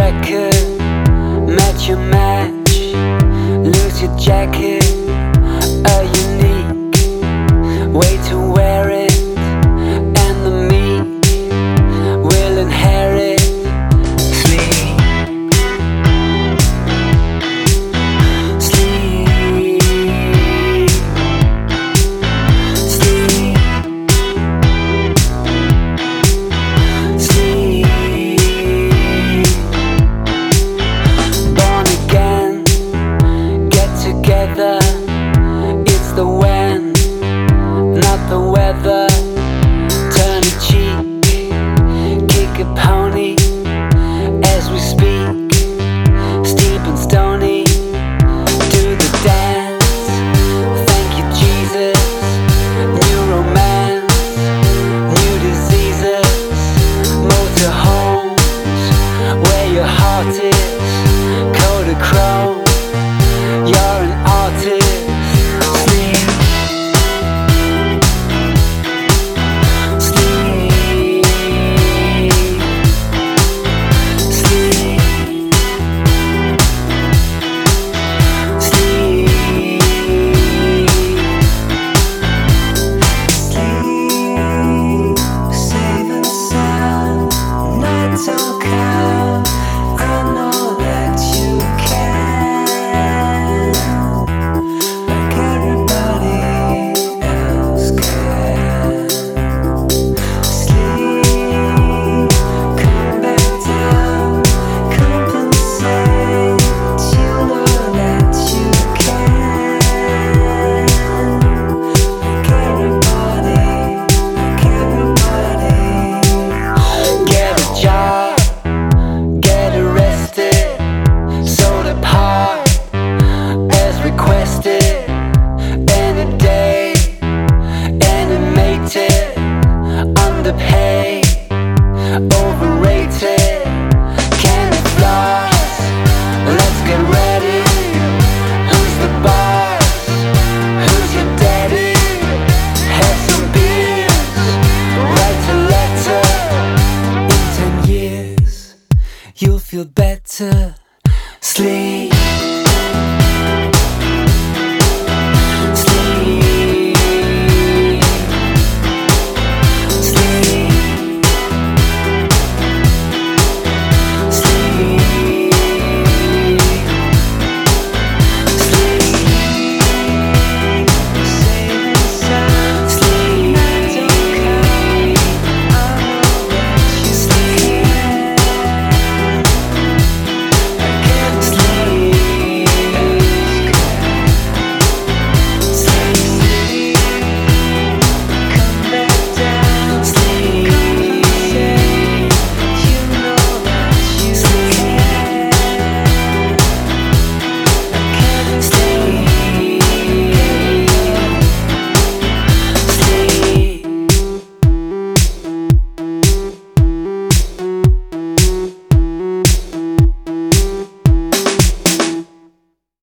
record, match your match, lose your jacket. A unique way to wear it, and the meek will inherit. Sleep, sleep, sleep, sleep. Born again, get together. It's the when, not the weather. Turn a cheek, kick a pony as we speak. Steep and stony, do the dance. Thank you, Jesus. New romance, new diseases, motorhomes where your heart is. Kodachrome, you're an artist. Underpaid, overrated, can it floss? Let's get ready. Who's the boss? Who's your daddy? Have some beers, write a letter. In 10 years, you'll feel better.